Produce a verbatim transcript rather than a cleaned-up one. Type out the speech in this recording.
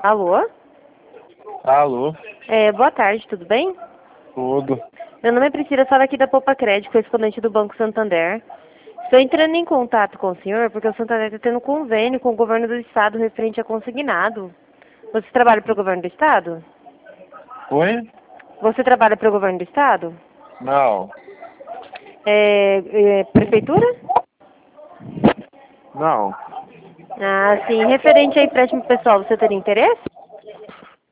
Alô? Alô? É, boa tarde, tudo bem? Tudo. Meu nome é Priscila, falo aqui da Poupa Crédito, correspondente do Banco Santander. Estou entrando em contato com o senhor porque o Santander está tendo convênio com o governo do estado referente a consignado. Você trabalha para o governo do estado? Oi? Você trabalha para o governo do estado? Não. É, é, prefeitura? Não. Ah, sim. Referente a empréstimo pessoal, você teria interesse?